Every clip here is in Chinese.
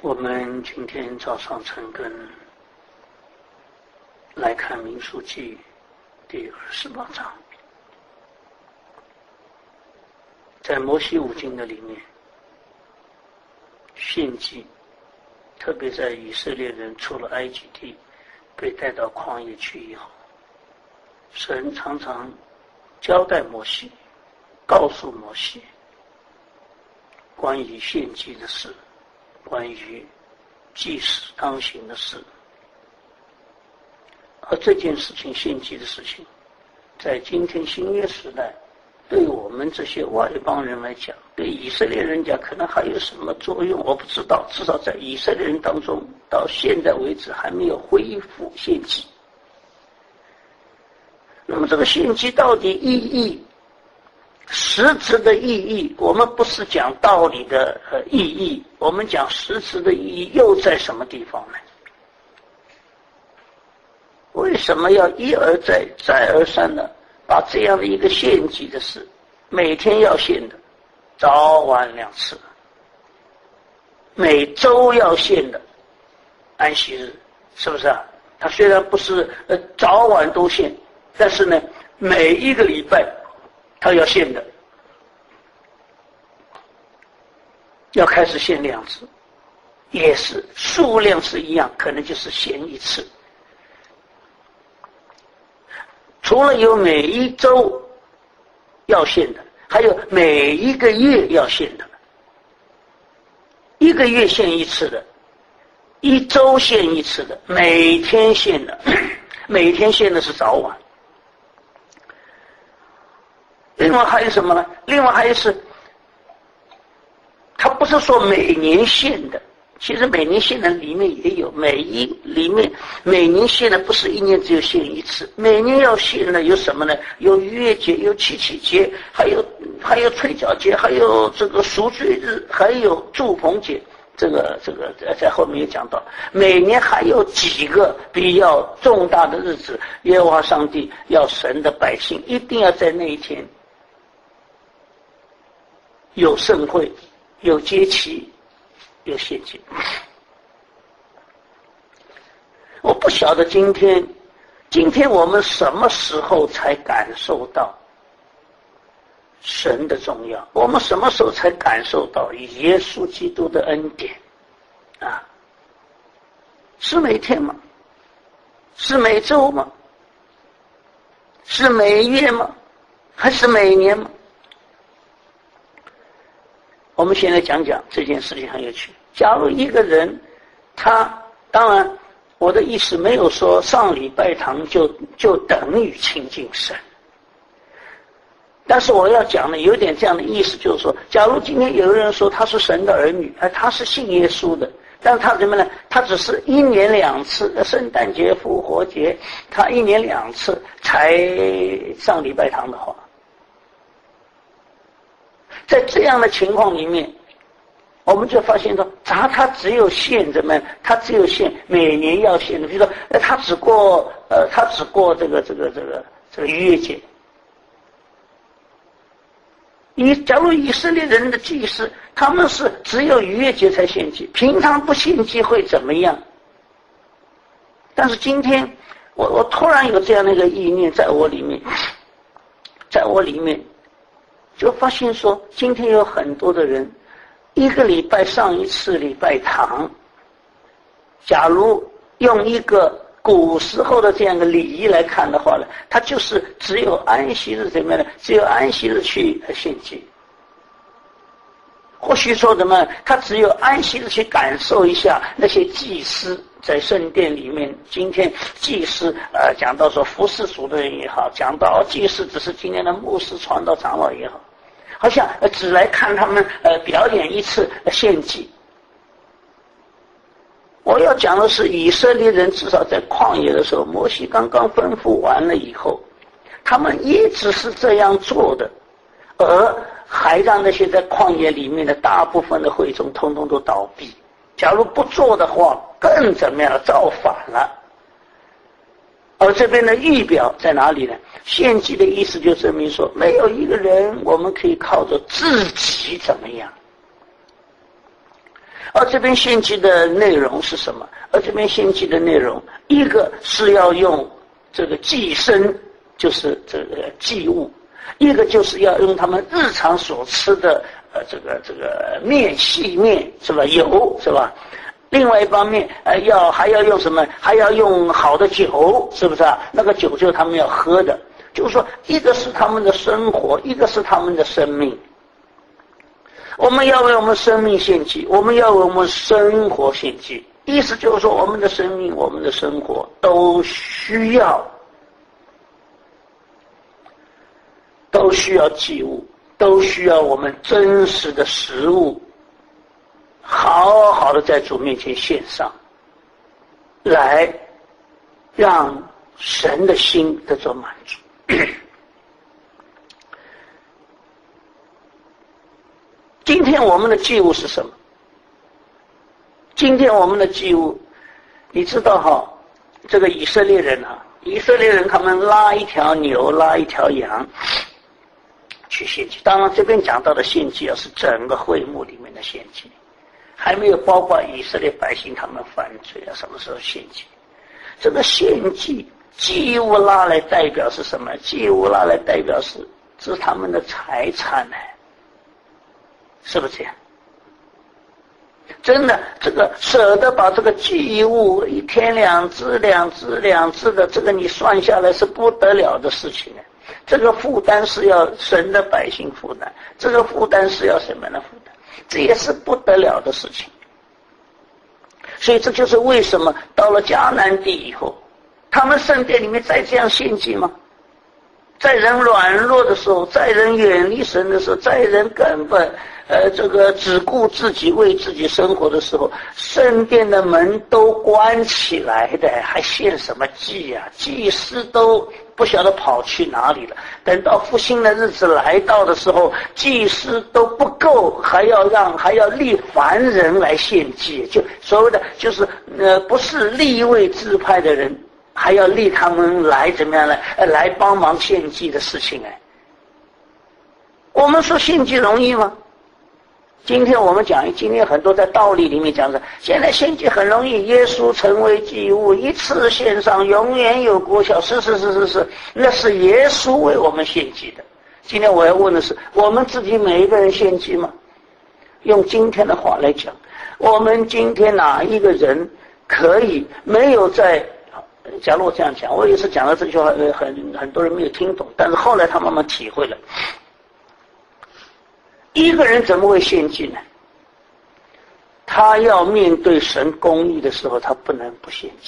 我们今天早上晨更来看民数记第28章。在摩西五经的里面，献祭，特别在以色列人出了埃及地被带到旷野去以后，神常常交代摩西，告诉摩西关于献祭的事，关于祭司当行的事。而这件事情，献祭的事情，在今天新约时代，对我们这些外邦人来讲，对以色列人讲可能还有什么作用我不知道，至少在以色列人当中到现在为止还没有恢复献祭。那么这个献祭到底意义，实质的意义，我们不是讲道理的意义，我们讲实质的意义又在什么地方呢？为什么要一而再再而三的把这样的一个献祭的事，每天要献的，早晚2次，每周要献的安息日，是不是啊？它虽然不是早晚都献，但是呢，每一个礼拜它要献的，要开始献2次，也是数量是一样，可能就是献1次。除了有每一周要献的，还有每一个月要献的。1个月献1次的，1周献1次的，每天献的，每天献的是早晚。另外还有什么呢？另外还有是，它不是说每年献的，其实每年献的里面也有，每年献的不是1年只有献1次，每年要献的有什么呢？有逾越节，有七七节，还有吹角节，还有这个赎罪日，还有祝棚节，这个在后面也讲到。每年还有几个比较重大的日子，耶和华上帝要神的百姓一定要在那一天有盛会，有节期，有献祭。我不晓得今天我们什么时候才感受到神的重要？我们什么时候才感受到耶稣基督的恩典啊？是每天吗？是每周吗？是每月吗？还是每年吗？我们现在讲讲这件事情很有趣。假如一个人，他当然我的意思没有说上礼拜堂就等于亲近神，但是我要讲的有点这样的意思，就是说，假如今天有人说他是神的儿女，他是信耶稣的，但是他怎么呢？他只是1年2次，圣诞节、复活节，他1年2次才上礼拜堂的话，在这样的情况里面，我们就发现到，他只有献什么？他只有献每年要献的，比如说，他只过这个逾越节。假如以色列人的祭司，他们是只有逾越节才献祭，平常不献祭会怎么样？但是今天，我突然有这样的一个意念在我里面，就发现说，今天有很多的人1个礼拜上1次礼拜堂，假如用一个古时候的这样的礼仪来看的话呢，他就是只有安息日怎么样呢？只有安息日去献祭。或许说什么，他只有安息日去感受一下那些祭司在圣殿里面。今天祭司讲到说服侍主的人也好，讲到祭司只是今天的牧师、传道、长老也好，好像只来看他们表演1次献祭。我要讲的是，以色列人至少在旷野的时候，摩西刚刚吩咐完了以后，他们一直是这样做的，而还让那些在旷野里面的大部分的会众通通都倒闭。假如不做的话，更怎么样？造反了。而这边的预表在哪里呢？献祭的意思就证明说，没有一个人我们可以靠着自己怎么样， 而这边献祭的内容是什么？而这边献祭的内容，一个是要用这个祭牲，就是这个祭物；一个就是要用他们日常所吃的这个面细面是吧？油是吧？另外一方面还要用什么？还要用好的酒，是不是啊？那个酒就是他们要喝的。就是说，一个是他们的生活，一个是他们的生命。我们要为我们生命献祭，我们要为我们生活献祭。意思就是说，我们的生命、我们的生活都需要祭物，都需要我们真实的食物，好好的在主面前献上，来让神的心得到满足。今天我们的祭物是什么？今天我们的祭物，你知道哈，这个以色列人他们拉一条牛，拉一条羊去献祭。当然这边讲到的献祭是整个会幕里面的献祭，还没有包括以色列百姓他们犯罪什么时候献祭。这个献祭祭物拉来代表是什么？祭物拉来代表是他们的财产呢，是不是这样？真的，这个舍得把这个祭物一天2只的，这个你算下来是不得了的事情。这个负担是要神的百姓负担，这个负担是要什么的负担？这也是不得了的事情。所以这就是为什么到了迦南地以后，他们圣殿里面再这样献祭吗？在人软弱的时候，在人远离神的时候，在人根本这个只顾自己为自己生活的时候，圣殿的门都关起来的，还献什么祭啊？祭司都不晓得跑去哪里了。等到复兴的日子来到的时候，祭司都不够，还要立凡人来献祭，就所谓的就是不是利未支派的人，还要立他们来怎么样来帮忙献祭的事情。我们说献祭容易吗？今天我们讲，今天很多在道理里面讲的，现在献祭很容易，耶稣成为祭物，一次献上永远有果效。是，那是耶稣为我们献祭的。今天我要问的是，我们自己每一个人献祭吗？用今天的话来讲，我们今天哪一个人可以没有在，假如我这样讲，我也是讲了这句话，很多人没有听懂，但是后来他慢慢体会了。一个人怎么会献祭呢？他要面对神公义的时候，他不能不献祭。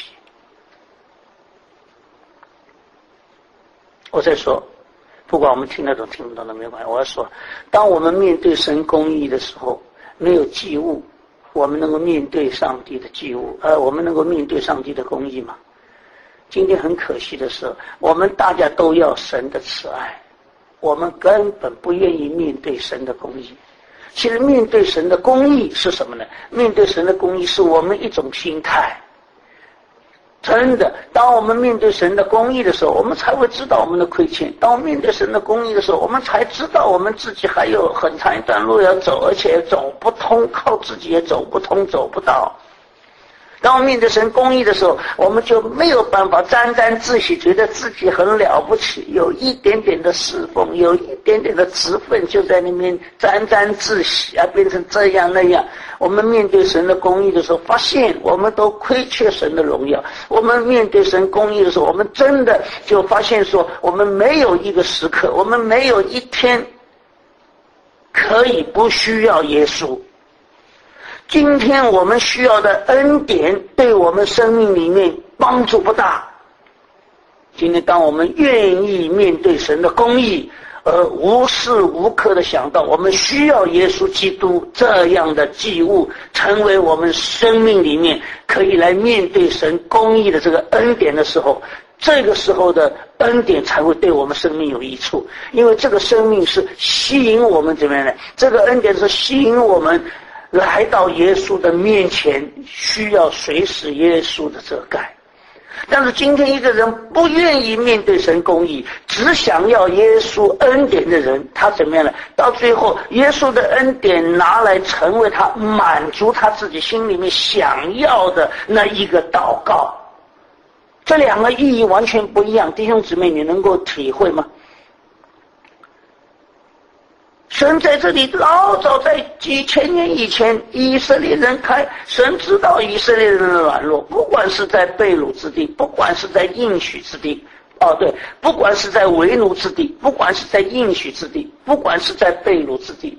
我在说，不管我们听得懂听不懂都没关系。我要说，当我们面对神公义的时候，没有祭物，我们能够面对上帝的祭物，我们能够面对上帝的公义吗？今天很可惜的是，我们大家都要神的慈爱，我们根本不愿意面对神的公义。其实面对神的公义是什么呢？面对神的公义是我们一种心态。真的，当我们面对神的公义的时候，我们才会知道我们的亏欠。当我们面对神的公义的时候，我们才知道我们自己还有很长一段路要走，而且走不通，靠自己也走不通，走不到。当我们面对神公义的时候，我们就没有办法沾沾自喜，觉得自己很了不起，有一点点的侍奉，有一点点的职分，就在那边沾沾自喜啊，变成这样那样。我们面对神的公义的时候，发现我们都亏缺神的荣耀。我们面对神公义的时候，我们真的就发现说，我们没有一个时刻，我们没有一天可以不需要耶稣。今天我们需要的恩典对我们生命里面帮助不大。今天当我们愿意面对神的公义，而无时无刻的想到我们需要耶稣基督这样的祭物成为我们生命里面可以来面对神公义的这个恩典的时候，这个时候的恩典才会对我们生命有益处。因为这个生命是吸引我们怎么样呢？这个恩典是吸引我们来到耶稣的面前，需要随时耶稣的遮盖。 但是今天一个人不愿意面对神公义，只想要耶稣恩典的人，他怎么样呢？到最后耶稣的恩典拿来成为他满足他自己心里面想要的那一个祷告。这两个意义完全不一样，弟兄姊妹，你能够体会吗？神在这里老早在几千年以前，以色列人神知道以色列人的软弱，不管是在被掳之地，不管是在应许之地，不管是在为奴之地，不管是在应许之地，不管是在被掳之地，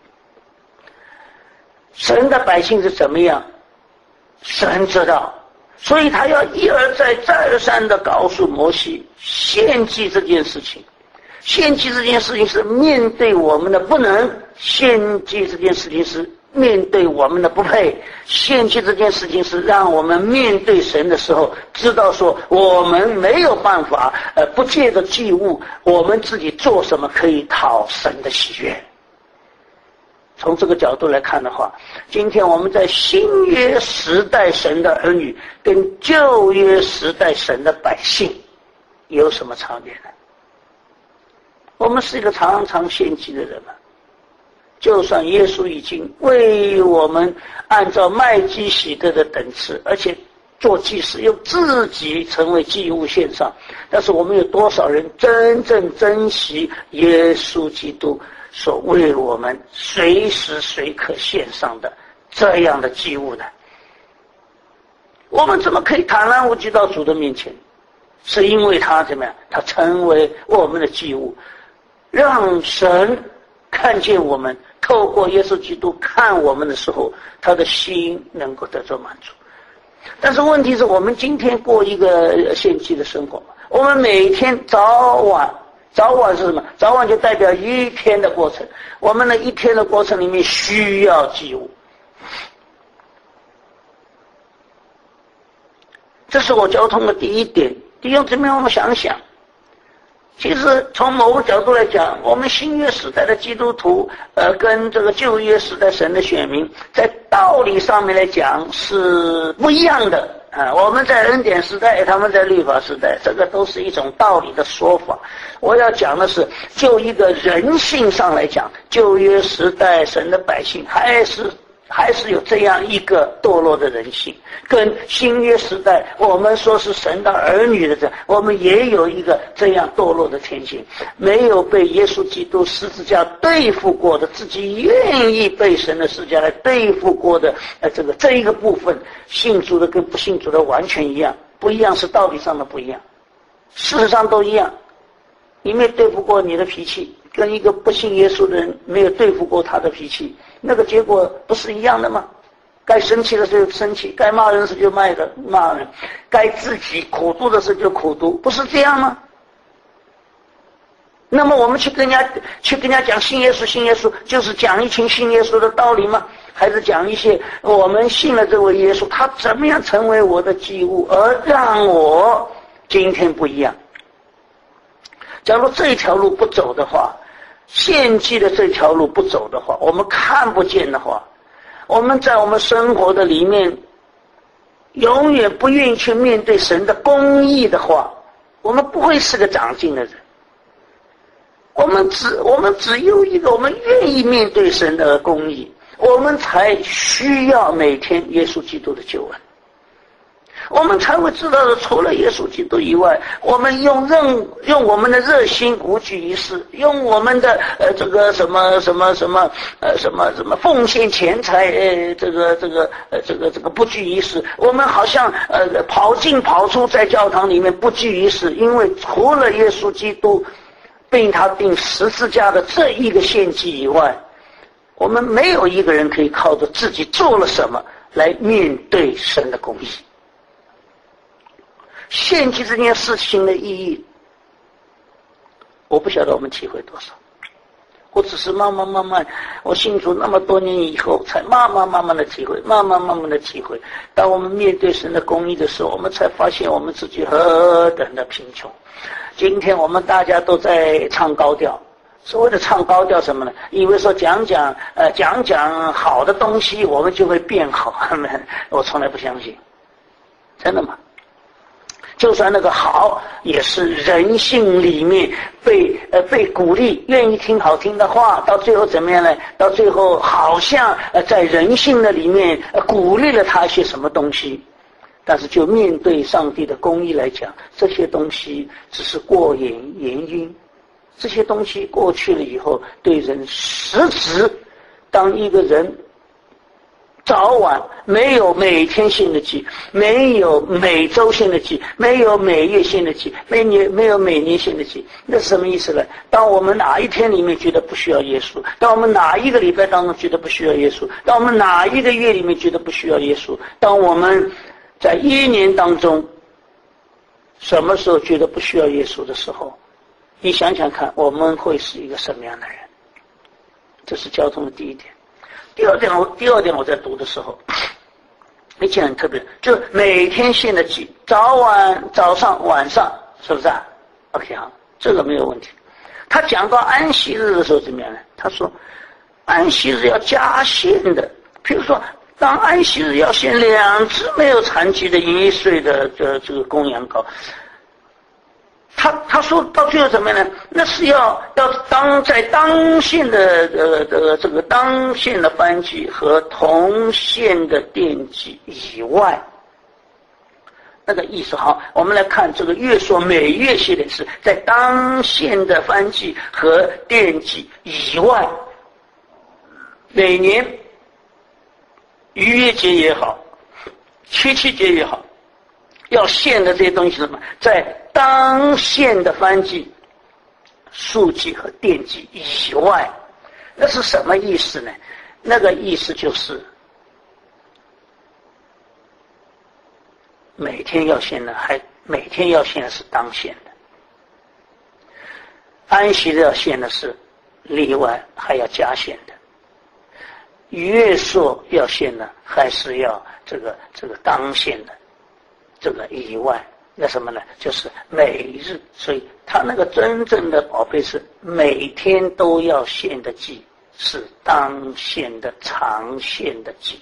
神的百姓是怎么样，神知道，所以他要一而再再而三地告诉摩西，献祭这件事情，献祭这件事情是面对我们的不能，献祭这件事情是面对我们的不配，献祭这件事情是让我们面对神的时候知道说我们没有办法不借着祭物我们自己做什么可以讨神的喜悦。从这个角度来看的话，今天我们在新约时代神的儿女跟旧约时代神的百姓有什么差别呢？我们是一个常常献祭的人嘛，就算耶稣已经为我们按照麦基洗德的等次，而且做祭司用自己成为祭物献上，但是我们有多少人真正珍惜耶稣基督所为我们随时随刻献上的这样的祭物呢？我们怎么可以坦然无惧到主的面前？是因为他怎么样？他成为我们的祭物，让神看见我们，透过耶稣基督看我们的时候，他的心能够得到满足。但是问题是我们今天过一个献祭的生活，我们每天早晚是什么？早晚就代表一天的过程，我们的一天的过程里面需要祭物。这是我交通的第一点。弟兄姊妹，我们想想，其实从某个角度来讲，我们新约时代的基督徒跟这个旧约时代神的选民在道理上面来讲是不一样的我们在恩典时代，他们在律法时代，这个都是一种道理的说法。我要讲的是就一个人性上来讲，旧约时代神的百姓还是有这样一个堕落的人性，跟新约时代我们说是神的儿女的我们也有一个这样堕落的天性，没有被耶稣基督十字架对付过的，自己愿意被神的十字架来对付过的这一个部分，信主的跟不信主的完全一样。不一样是道理上的不一样，事实上都一样。你没对付过你的脾气，跟一个不信耶稣的人没有对付过他的脾气，那个结果不是一样的吗？该生气的时候就生气，该骂人的时候就骂人，该自己苦读的时候就苦读，不是这样吗？那么我们去跟人家讲信耶稣，就是讲一群信耶稣的道理吗？还是讲一些我们信了这位耶稣，他怎么样成为我的祭物，而让我今天不一样？假如这条路不走的话，献祭的这条路不走的话，我们看不见的话，我们在我们生活的里面永远不愿意去面对神的公义的话，我们不会是个长进的人。我们只有一个，我们愿意面对神的公义，我们才需要每天耶稣基督的救恩，我们才会知道的，除了耶稣基督以外，我们用我们的热心无惧一事，用我们的这个什么奉献钱财这个不拘一事，我们好像跑进跑出在教堂里面不拘一事，因为除了耶稣基督并他钉十字架的这一个献祭以外，我们没有一个人可以靠着自己做了什么来面对神的公义。献祭这件事情的意义，我不晓得我们体会多少。我只是慢慢，我信主那么多年以后，才慢慢的体会，慢慢的体会。当我们面对神的公义的时候，我们才发现我们自己何等的贫穷。今天我们大家都在唱高调，所谓的唱高调什么呢？以为说讲好的东西，我们就会变好。我从来不相信，真的吗？ 就算那个好，也是人性里面被鼓励，愿意听好听的话，到最后怎么样呢？到最后好像在人性的里面鼓励了他一些什么东西，但是就面对上帝的公义来讲，这些东西只是过眼云，这些东西过去了以后，对人实质，当一个人早晚没有每天性的记，没有每周性的记，没有每月性的记，没有每年性的记，那是什么意思呢？当我们哪一天里面觉得不需要耶稣，当我们哪一个礼拜当中觉得不需要耶稣，当我们哪一个月里面觉得不需要耶稣，当我们在一年当中什么时候觉得不需要耶稣的时候，你想想看，我们会是一个什么样的人？这是交通的第一点。第二点我在读的时候，一件很特别，就每天献的祭，早上晚上，是不是啊 ？OK 好，这个没有问题。他讲到安息日的时候怎么样呢？他说安息日要加献的，譬如说当安息日要献2只没有残疾的1岁的这个公羊羔。他说到最后怎么样呢？那是要在当县的这个当县的燔祭和同县的奠祭以外，那个意思好。我们来看这个月说每月写的是在当县的燔祭和奠祭以外，每年逾越节也好，七七节也好，要献的这些东西是什么？在当献的燔祭、赎祭和奠祭以外，那是什么意思呢？那个意思就是每天要献的，每天要献的是当献的，安息日要献的是例外，还要加献的，逾越节要献的，还是要这个当献的，这个以外。那什么呢？就是每日，所以他那个真正的宝贝是每天都要献的祭，是当献的常献的祭。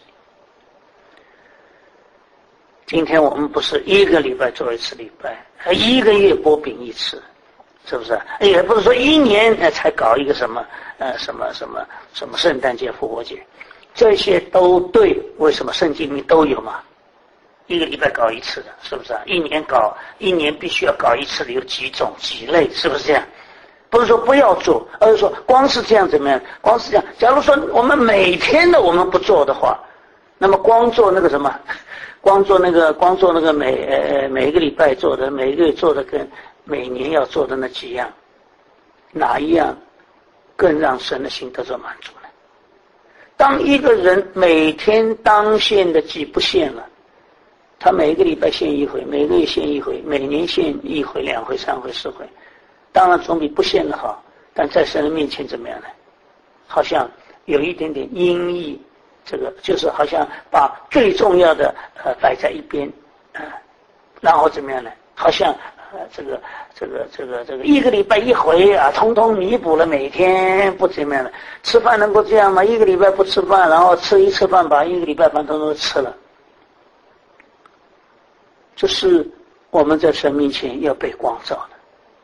今天我们不是1个礼拜做1次礼拜，1个月剥饼1次，是不是？也不是说1年才搞一个什么圣诞节、复活节，这些都对。为什么圣经里都有嘛？1个礼拜搞1次的，是不是啊？一年必须要搞1次的有几种几类，是不是这样？不是说不要做，而是说光是这样怎么样？光是这样，假如说我们每天的我们不做的话，那么光做那个什么，光做那个每一个礼拜做的，每一个月做的，跟每年要做的那几样，哪一样更让神的心得到满足呢？当一个人每天当献的祭不献了，他每个礼拜献1回，每个月献1回，每年献1回、2回、3回、4回，当然总比不献的好。但在神的面前怎么样呢？好像有一点点阴翳，这个就是好像把最重要的摆在一边，然后怎么样呢？好像这个1个礼拜1回啊，通通弥补了每天不怎么样的。吃饭能够这样吗？1个礼拜不吃饭，然后吃1次饭，把1个礼拜饭通通吃了。这是我们在神面前要被光照的，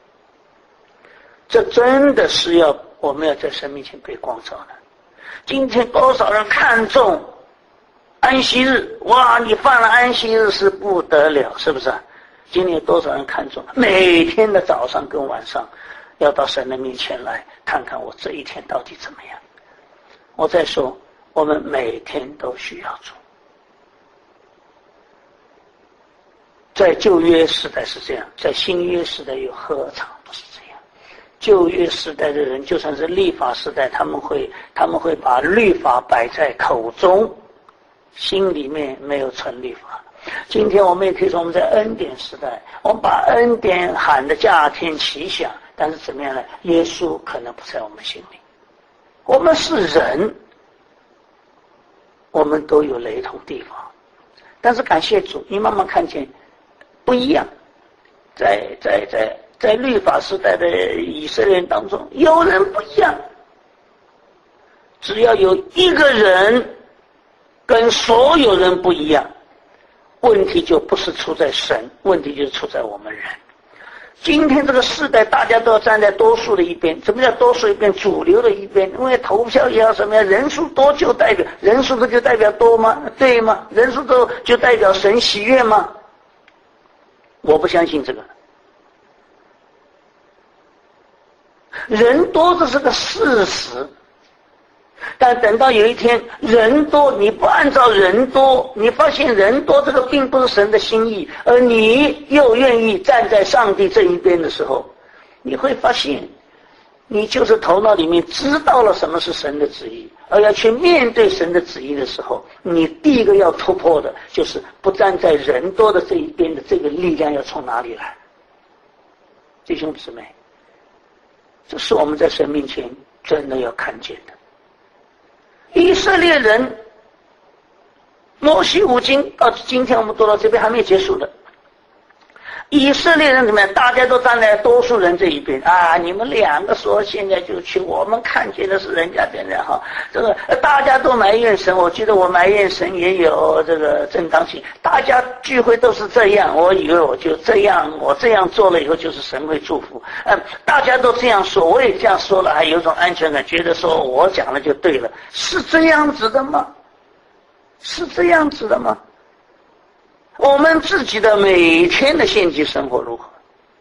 这真的是我们要在神面前被光照的。今天多少人看重安息日，哇，你犯了安息日是不得了，是不是？今天有多少人看重每天的早上跟晚上要到神的面前来看看我这一天到底怎么样。我再说，我们每天都需要做。在旧约时代是这样，在新约时代又何尝不是这样？旧约时代的人，就算是律法时代，他们会把律法摆在口中，心里面没有存律法。今天我们也可以说，我们在恩典时代，我们把恩典喊得架天齐响，但是怎么样呢？耶稣可能不在我们心里。我们是人，我们都有雷同地方，但是感谢主，你慢慢看见不一样。在律法时代的以色列人当中，有人不一样。只要有一个人跟所有人不一样， 问题就不是出在神，问题就是出在我们人。今天这个时代，大家都要站在多数的一边。什么叫多数一边？主流的一边。因为投票也要什么呀？人数多就代表人数多就代表多吗？对吗？人数多就代表神喜悦吗？我不相信这个。人多这是个事实，但等到有一天人多，你不按照人多，你发现人多这个并不是神的心意，而你又愿意站在上帝这一边的时候，你会发现你就是头脑里面知道了什么是神的旨意，而要去面对神的旨意的时候，你第一个要突破的就是不站在人多的这一边的这个力量要从哪里来。弟兄姊妹，这是我们在神面前真的要看见的。以色列人摩西五经到今天我们读到这边还没结束的。以色列人怎么样？大家都站在多数人这一边啊！你们两个说现在就去，我们看见的是人家这样哈。这个大家都埋怨神，我觉得我埋怨神也有这个正当性。大家聚会都是这样，我以为我就这样，我这样做了以后就是神会祝福。大家都这样说，我也这样说了，还有一种安全感，觉得说我讲了就对了，是这样子的吗？是这样子的吗？我们自己的每天的献祭生活如何？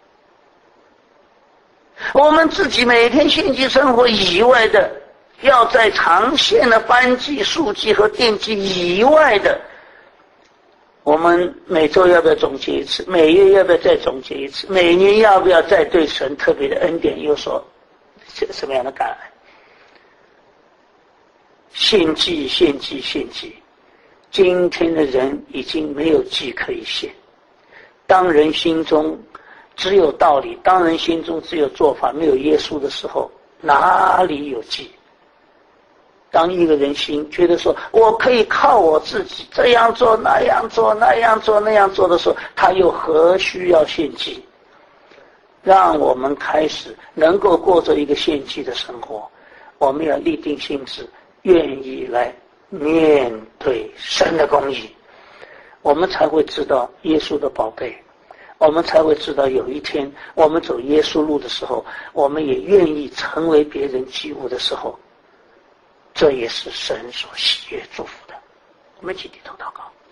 我们自己每天献祭生活以外的，要在长线的班级、数级和电机以外的，我们每周要不要总结一次？每月要不要再总结一次？每年要不要再对神特别的恩典有所什么样的感恩？献祭，献祭，献祭。今天的人已经没有祭可以献。当人心中只有道理，当人心中只有做法，没有耶稣的时候，哪里有祭？当一个人心觉得说我可以靠我自己这样做那样做那样做那样做的时候，他又何须要献祭？让我们开始能够过着一个献祭的生活，我们要立定心志，愿意来面对神的公义，我们才会知道耶稣的宝贝，我们才会知道有一天我们走耶稣路的时候，我们也愿意成为别人祭物的时候，这也是神所喜悦祝福的。我们一起低头祷告。